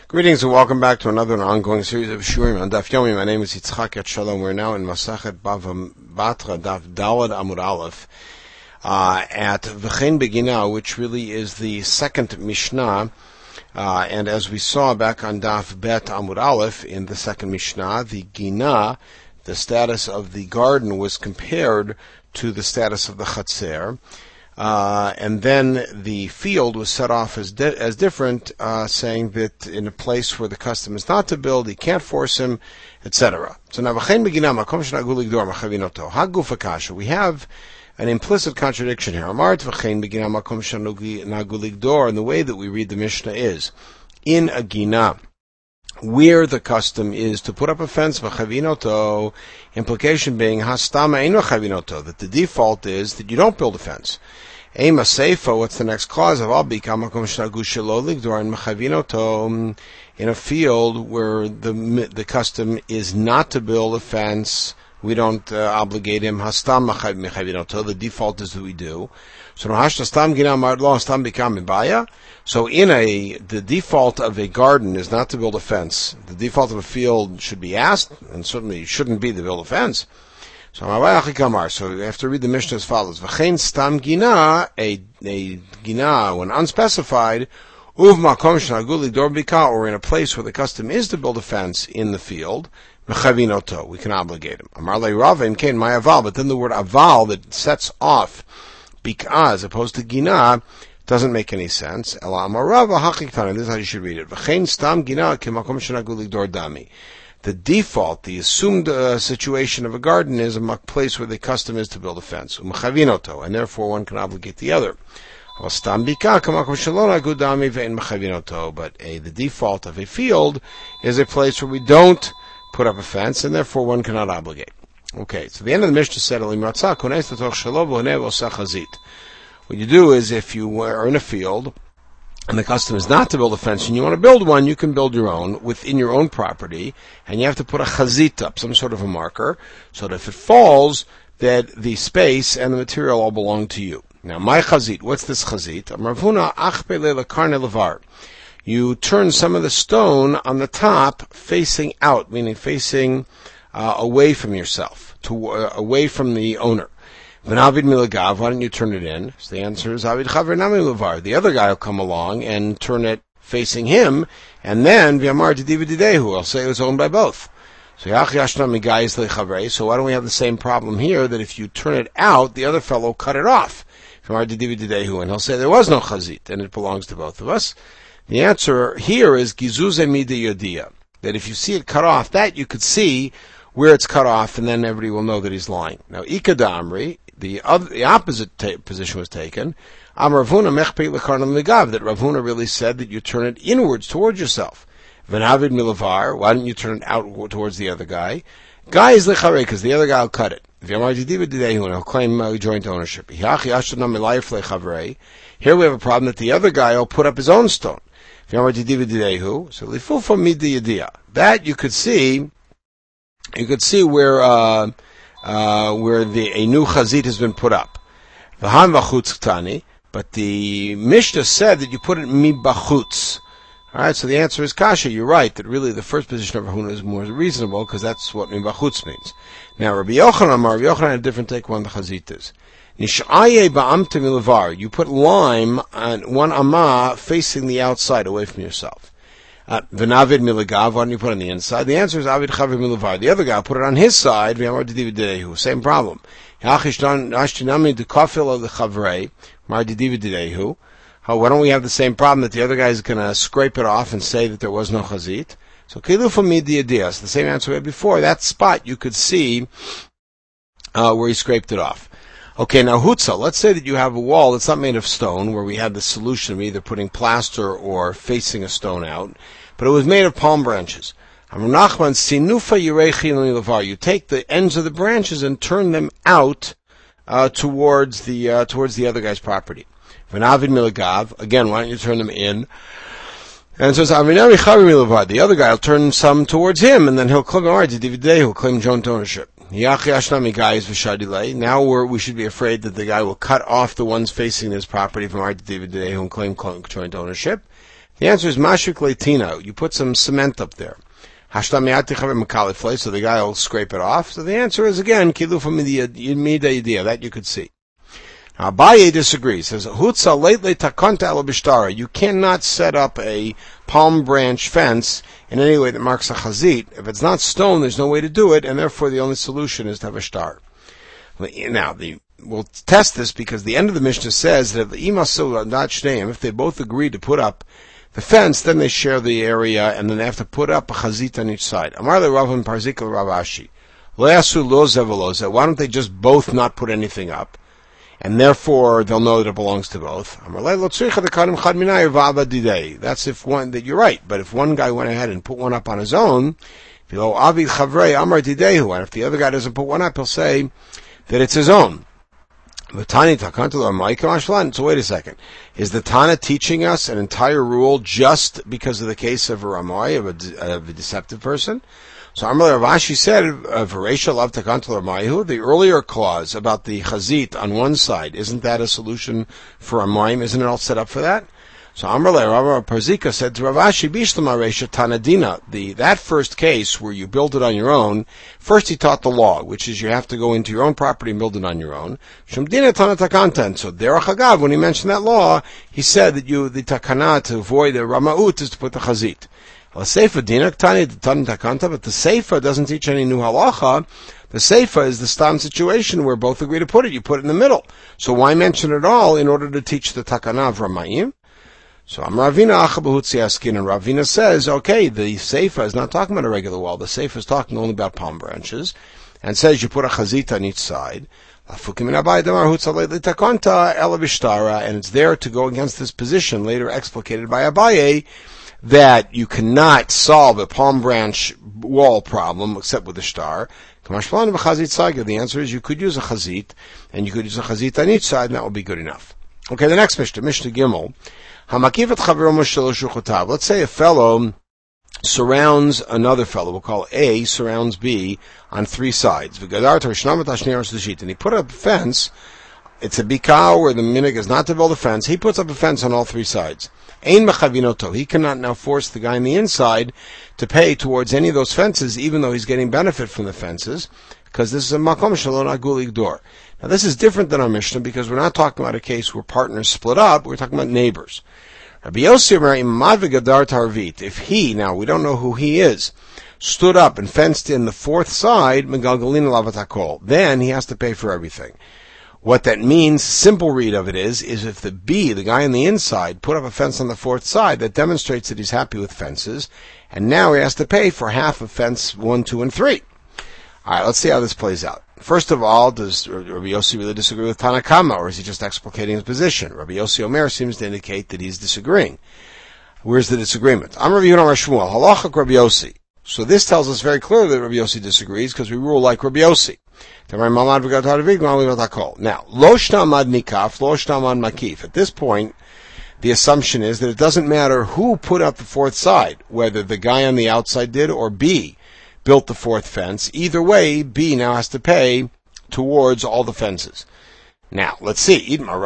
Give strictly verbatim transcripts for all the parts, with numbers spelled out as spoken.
Greetings and welcome back to another ongoing series of Shurim on Daf Yomi. My name is Yitzchak Yat Shalom. We're now in Masachet Bava Batra Daf Dalad Amud Aleph uh, at V'chein Begina, which really is the second Mishnah. Uh, and as we saw back on Daf Bet Amud Aleph in the second Mishnah, the Gina, the status of the garden, was compared to the status of the Chatzer. Uh, and then the field was set off as di- as different, uh, saying that in a place where the custom is not to build, he can't force him, et cetera. So now, we have an implicit contradiction here. And the way that we read the Mishnah is, in a Gina, where the custom is to put up a fence, implication being, that the default is that you don't build a fence. Ema Seifa, what's the next clause of Abika Makom Shnagu Shelo Ligdor and Mechavinoto, in a field where the the custom is not to build a fence, we don't uh, obligate him. Hastam Mechavinoto, the default is that we do. So Hastam Gina Mardlo Hastam Bikam Ibaya. So in a the default of a garden is not to build a fence. The default of a field should be asked, and certainly shouldn't be to build a fence. So, so we have to read the Mishnah as follows. V'chein stam gina, a, a gina, when unspecified, uv makom shnagu lidor bika, or in a place where the custom is to build a fence in the field, mechavinoto, we can obligate him. Amar le Rava im kein my aval, but then the word aval that sets off bika as opposed to gina doesn't make any sense. Ela amar Rava hachiktana, this is how you should read it. V'chein stam gina ke makom shnagu lidor dami. The default, the assumed uh, situation of a garden is a place where the custom is to build a fence, and therefore one can obligate the other. But a, the default of a field is a place where we don't put up a fence, and therefore one cannot obligate. Okay, so the end of the Mishnah said, what you do is, if you are in a field, and the custom is not to build a fence, and you want to build one, you can build your own within your own property, and you have to put a chazit up, some sort of a marker, so that if it falls, that the space and the material all belong to you. Now, my chazit, what's this chazit? You turn some of the stone on the top facing out, meaning facing uh, away from yourself, to uh, away from the owner. V'navid milagav, why don't you turn it in? So the answer is avid chaver nami levar. The other guy will come along and turn it facing him, and then v'amar didiv didehu, I'll say it was owned by both. So yach yashna migayis lechavre. So why don't we have the same problem here, that if you turn it out, the other fellow cut it off? V'amar didiv didehu, and he'll say there was no chazit, and it belongs to both of us. The answer here is gizuze midi yodia, that if you see it cut off, that you could see where it's cut off, and then everybody will know that he's lying. Now, ikadamri, The, other, the opposite ta- position was taken. Amar Ravuna mechpei lekarnam legav, that Rav Huna really said that you turn it inwards towards yourself. V'navid milavar, why don't you turn it out towards the other guy? Guy is lecharei, because the other guy will cut it. V'yamar didiva didehu, and he'll claim uh, joint ownership. Hihachi ashtanam milayif lechavei. Here we have a problem that the other guy will put up his own stone. V'yamar didiva didehu, so lifufa midi yadia. That you could see, you could see where, uh, Uh, where the a new chazit has been put up. V'han v'chutz ktani, but the Mishnah said that you put it mi bachutz. All right, so the answer is kasha. You're right that really the first position of Rahuna is more reasonable because that's what mi bachutz means. Now Rabbi Yochanan, Rabbi Yochanan had a different take on the chazit is. Nishaye ba'amte milavar. You put lime on one amah facing the outside, away from yourself. V'navid milagav, why don't you put it on the inside? The answer is avid chaver milavar. The other guy put it on his side. V'yamar didiv didehu. Same problem. Hashtinami dekafil of the chavrei. Mar didiv didehu. Why don't we have the same problem that the other guy is going to scrape it off and say that there was no chazit? So kilufa midi yadias. The same answer we had before. That spot you could see uh, where he scraped it off. Okay, now hutza. Let's say that you have a wall that's not made of stone, where we had the solution of either putting plaster or facing a stone out, but it was made of palm branches. You take the ends of the branches and turn them out uh, towards the uh, towards the other guy's property. V'navid milagav. Again, why don't you turn them in? And so the other guy will turn some towards him, and then he'll claim he'll claim joint ownership. Now we're, we should be afraid that the guy will cut off the ones facing his property from our David today who claim joint ownership. The answer is mashik leitina. You put some cement up there. So the guy will scrape it off. So the answer is again kilufa midiyah. That you could see. Now Abaye disagrees. Says hutza lately takonta elabishtara. You cannot set up a palm branch fence in any way that marks a chazit. If it's not stone, there's no way to do it, and therefore the only solution is to have a star. Now the we'll test this because the end of the Mishnah says that if they both agree to put up the fence, then they share the area, and then they have to put up a chazit on each side. Amar le Rav and Parzik le Rav Ashi. Lo yasu lo ze v'lo ze. Why don't they just both not put anything up? And therefore, they'll know that it belongs to both. Amar le lo tzricha dekanim chad minay v'ava didei. That's if one, that you're right. But if one guy went ahead and put one up on his own, v'lo avid chavrei amar didehu. And if the other guy doesn't put one up, he'll say that it's his own. So wait a second. Is the Tana teaching us an entire rule just because of the case of a Ramai, of a, of a deceptive person? So Amar Rav Ashi said, Varesha lav takantul Ramayu, the earlier clause about the chazit on one side, isn't that a solution for Ramayim? Isn't it all set up for that? So Amar Rav Parzika said to Rav Ashi, Bishlam Aresha Tanadina, the, that first case where you build it on your own, first he taught the law, which is you have to go into your own property and build it on your own. Shumdina Tanatakantan. So Derech Hagav, when he mentioned that law, he said that you, the takana to avoid the Ramaut is to put the chazit. The Seifa Dinak Tani Tanatakanta, but the Seifa doesn't teach any new halacha. The Seifa is the stam situation where both agree to put it. You put it in the middle. So why mention it all in order to teach the takana of Ramayim? So I'm Ravina Achabahutzi Askin, and Ravina says, okay, the Seifa is not talking about a regular wall. The Seifa is talking only about palm branches, and says you put a chazit on each side. And it's there to go against this position, later explicated by Abaye, that you cannot solve a palm branch wall problem except with a star. The answer is you could use a chazit, and you could use a chazit on each side, and that will be good enough. Okay, the next Mishnah, Mishnah Gimel. Let's say a fellow surrounds another fellow, we'll call A, surrounds B on three sides. And he put up a fence. It's a bikah where the minig is not to build a fence. He puts up a fence on all three sides. He cannot now force the guy on the inside to pay towards any of those fences, even though he's getting benefit from the fences, because this is a makom shalon agul igdor. Now this is different than our Mishnah because we're not talking about a case where partners split up, we're talking about neighbors. Rabbi Yossi, if he, now we don't know who he is, stood up and fenced in the fourth side, then he has to pay for everything. What that means, simple read of it is, is if the B, the guy on the inside, put up a fence on the fourth side, that demonstrates that he's happy with fences, and now he has to pay for half of fence one, two, and three. Alright, let's see how this plays out. First of all, does Rabbi Yossi really disagree with Tanakama, or is he just explicating his position? Rabbi Yossi Omer seems to indicate that he's disagreeing. Where's the disagreement? I'm Rabbi Yehuda Shmuel, halachak Rabbi Yossi. So this tells us very clearly that Rabbi Yossi disagrees, because we rule like Rabbi Yossi. Now, lo shtamad nikaf, lo shtamad makif. At this point, the assumption is that it doesn't matter who put up the fourth side, whether the guy on the outside did or B built the fourth fence. Either way, B now has to pay towards all the fences. Now, let's see. When,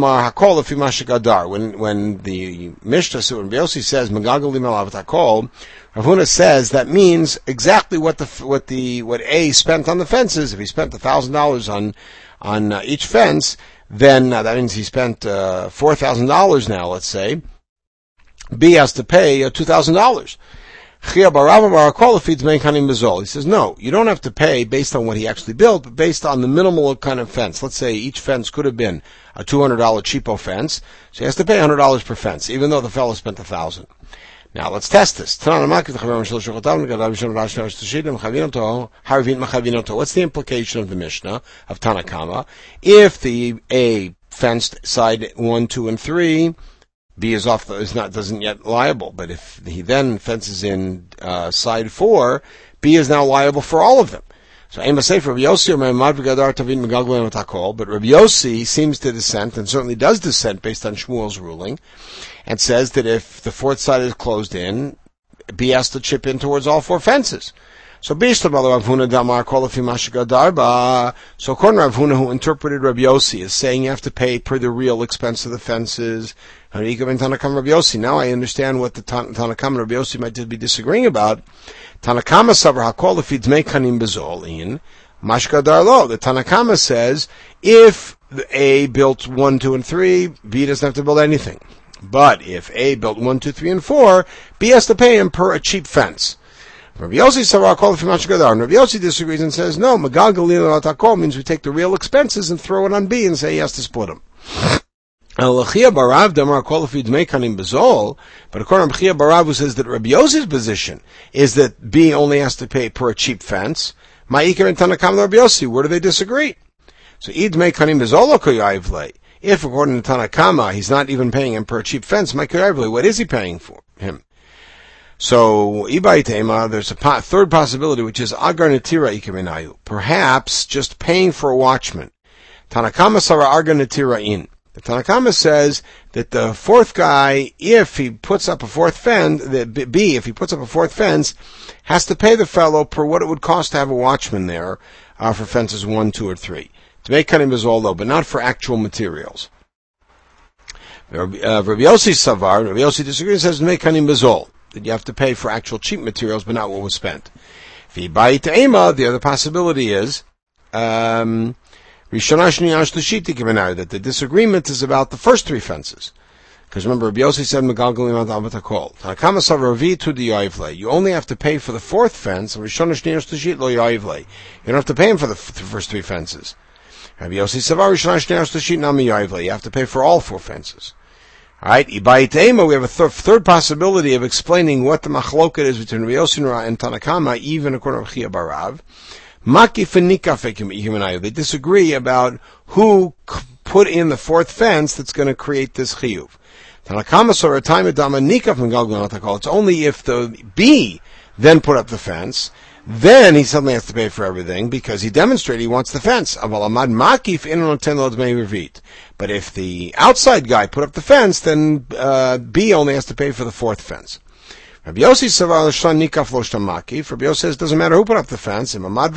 when the Mishnah, so when Yossi says, Rav Huna says that means exactly what the, what the, what A spent on the fences. If he spent a thousand dollars on, on uh, each fence, then uh, that means he spent, uh, four thousand dollars now, let's say. B has to pay uh, two thousand dollars. He says, no, you don't have to pay based on what he actually built, but based on the minimal kind of fence. Let's say each fence could have been a two hundred dollars cheapo fence, so he has to pay one hundred dollars per fence, even though the fellow spent a thousand. Now, let's test this. What's the implication of the Mishnah, of Tanakama? If the A fenced side one, two, and three, B is off, the, is not, doesn't yet liable. But if he then fences in, uh, side four, B is now liable for all of them. So, Ema say for Rabbi Yossi, but Rabbi Yossi seems to dissent, and certainly does dissent based on Shmuel's ruling, and says that if the fourth side is closed in, B has to chip in towards all four fences. So based on Rav Huna Damar Kolafi Mashikadarba, so according to Rav Huna, who interpreted Rabbi Yossi as saying you have to pay per the real expense of the fences, now I understand what the Tanakama and Rabbi Yossi might be disagreeing about. Tanakama Savar HaKolafi Dmei Kanim Bezol in Mashkadar Lo. The Tanakama says if A built one, two, and three, B doesn't have to build anything. But if A built one, two, three, and four, B has to pay him per a cheap fence. Rabbi Yossi Savar HaKolafi Mashkadar. And Rabbi Yossi disagrees and says, no, Magal Galil Atakol means we take the real expenses and throw it on B and say he has to split them. But according to Chia Barav, who says that Rabbi Yossi's position is that B only has to pay per a cheap fence, Ma'ikar and Tanakam Rabbi Yossi, where do they disagree? So Id Dmei Kanim Bezol Koyayvle. If according to Tanakama he's not even paying him per a cheap fence, Ma'ikar, what is he paying for him? So Ibaitema, there's a po- third possibility, which is Agar Natira Ikaminayu. Perhaps just paying for a watchman. Tanakama Sara Agar Natira in. The Tanakama says that the fourth guy, if he puts up a fourth fence, the B, if he puts up a fourth fence, has to pay the fellow per what it would cost to have a watchman there uh, for fences one, two, or three. To make Kanim Bezol though, but not for actual materials. Uh, Rabbi Yossi Savar, Rabbi Yossi disagrees and says to make Kanim Bezol, that you have to pay for actual cheap materials, but not what was spent. V'bayit the other possibility is, um, that the disagreement is about the first three fences. Because remember, Rabbi Yossi said, you only have to pay for the fourth fence, you don't have to pay him for the first three fences. Rabbi Yossi said, you have to pay for all four fences. Alright, we have a th- third possibility of explaining what the machloket is between Rabbi Yossi and Tanakama, even according to Chia Barav. They disagree about who put in the fourth fence that's going to create this chiyuv. It's only if the B then put up the fence, then he suddenly has to pay for everything because he demonstrated he wants the fence. But if the outside guy put up the fence, then uh, B only has to pay for the fourth fence. Rabbi Yossi Savar Shlan Nikaf Lo Shtam Makif. Rabbi Yossi says it doesn't matter who put up the fence.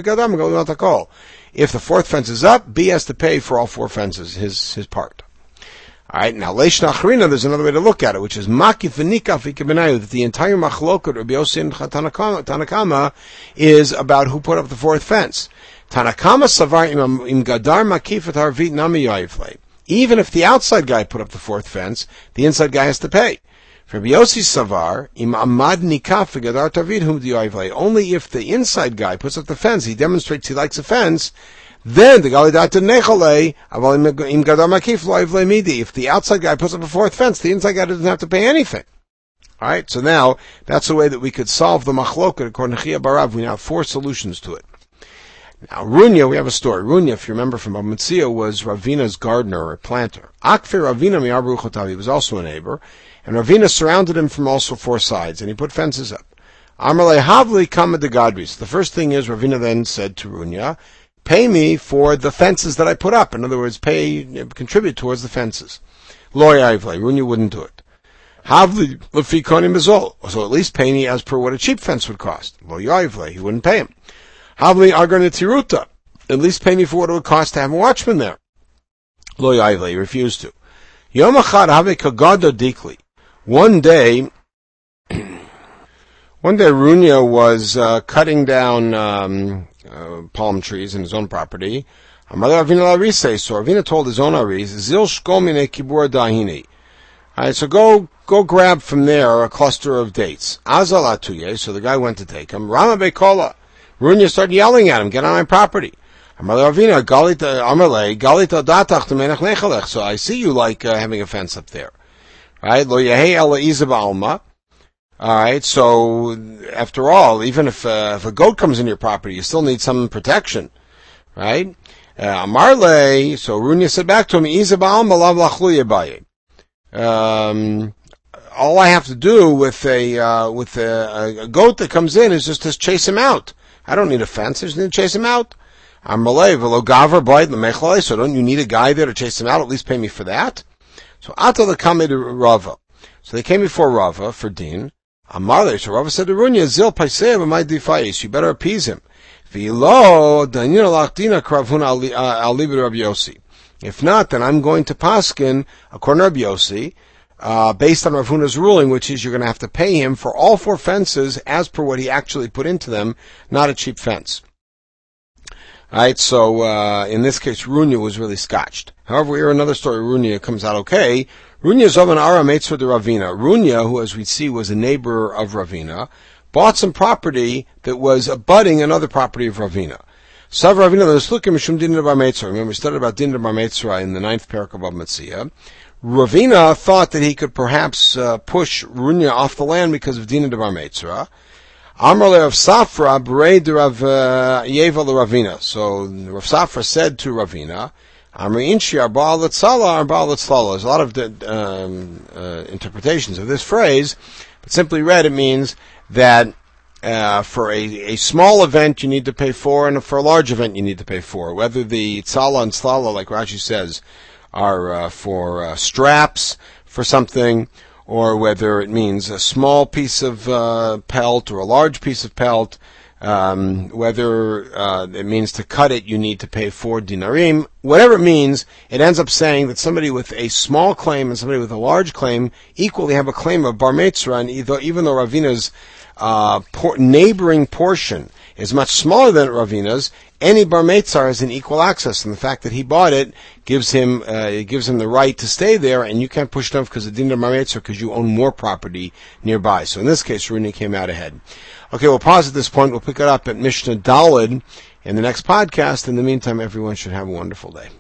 If the fourth fence is up, B has to pay for all four fences, his his part. All right. Now Leish Nachrina, there's another way to look at it, which is Makif v'Nikaf Ikabenayu. That the entire machloket Rabbi Yossi and Tanakama, Tanakama is about who put up the fourth fence. Tanakama Savar Im Gadar Makif et Harvit Nami Yoifle. Even if the outside guy put up the fourth fence, the inside guy has to pay. Rabbi Yossi Savar, im amad nikaf v'gadar tavid hum di'oivlei. Only if the inside guy puts up the fence, he demonstrates he likes a fence, then the galidat nechalei, aval im gadar makif lo'ivlei midi. If the outside guy puts up a fourth fence, the inside guy doesn't have to pay anything. Alright, so now, that's the way that we could solve the machloket according to Chia Barav. We now have four solutions to it. Now, Runya, we have a story. Runya, if you remember from Amatzia, was Ravina's gardener or planter. Akfir Ravina mi'ar Baruch he was also a neighbor. And Ravina surrounded him from also four sides, and he put fences up. Amarle Havli Kama de Gadris. The first thing is, Ravina then said to Runya, pay me for the fences that I put up. In other words, pay, contribute towards the fences. Lo Yavle, Runya wouldn't do it. Havli Lefi Konim Bezol. So at least pay me as per what a cheap fence would cost. Lo Yavle, he wouldn't pay him. Havli Agar Netiruta. At least pay me for what it would cost to have a watchman there. Lo Yavle, he refused to. Yom Achad Have Kagado Dikli. One day, one day Runya was uh, cutting down um, uh, palm trees in his own property. So Ravina told his own Aris, Zil shkomine kibur dahini. Alright, so go go grab from there a cluster of dates. Azalatuye, so the guy went to take him. Rama bekola. Runya started yelling at him, get on my property. Ravina, galita amalei, galita datach temenach nechalech. So I see you like uh, having a fence up there. Right? Lo yehei ela izab alma. Alright, so, after all, even if, uh, if a goat comes in your property, you still need some protection. Right? Amarle, uh, so Runya said back to him, izab alma lav lachlu yebaye. Um, all I have to do with a, uh, with a, a goat that comes in is just to chase him out. I don't need a fence, I just need to chase him out. Amarle, velo gaver bayit lemechlei, so don't you need a guy there to chase him out, at least pay me for that? So Ata the Kamid Rava. So they came before Rava for din. Amarle, so Rava said to Runya, Zil Paiseh b'may difayis, you better appease him. V'lo, danina lachdina kravhuna al libid Rabbi Yossi. If not, then I'm going to paskin, according to Rabbi Yossi, uh, based on Rav Huna's ruling, which is you're going to have to pay him for all four fences as per what he actually put into them, not a cheap fence. Alright, so, uh, in this case, Runya was really scotched. However, we hear another story, Runya comes out okay. Runya Zovan Ara Meitzvah de Ravina. Runya, who as we see was a neighbor of Ravina, bought some property that was abutting another property of Ravina. Sav Ravina, Leslukim Mishum Din Bar Meitzvah. Remember, we studied about Din Bar Meitzvah in the ninth parak of Bava Metzia. Ravina thought that he could perhaps uh, push Runya off the land because of Din Bar Meitzvah. Amrle of Safra, Berei de Rav Yeva Ravina. So Rav Safra said to Ravina, Amri Inshi Arba Letzala, Arba Letzala. There's a lot of um, uh, interpretations of this phrase, but simply read it means that uh, for a, a small event you need to pay for, and for a large event you need to pay for. Whether the Tzala and Tzlala, like Rashi says, are uh, for uh, straps for something, or whether it means a small piece of uh, pelt or a large piece of pelt, um, whether uh, it means to cut it, you need to pay four dinarim. Whatever it means, it ends up saying that somebody with a small claim and somebody with a large claim equally have a claim of bar mitzvah, and either, even though Ravina's uh, por- neighboring portion is much smaller than Ravina's, any bar mitzvah has an equal access, and the fact that he bought it gives him uh, it gives him the right to stay there, and you can't push it off because of din bar mitzvah because you own more property nearby. So in this case, Runi came out ahead. Okay, we'll pause at this point. We'll pick it up at Mishnah Daled in the next podcast. In the meantime, everyone should have a wonderful day.